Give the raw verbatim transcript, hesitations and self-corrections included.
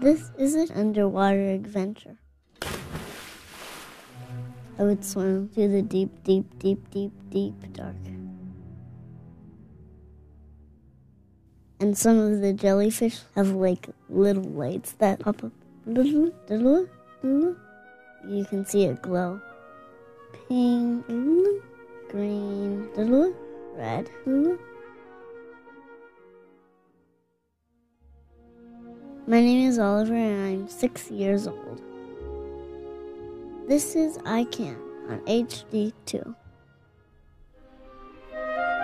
This is an underwater adventure. I would swim through the deep, deep, deep, deep, deep dark. And some of the jellyfish have like little lights that pop up. You can see it glow. Pink, green, red. My name is Oliver and I'm six years old. This is I Can on H D two.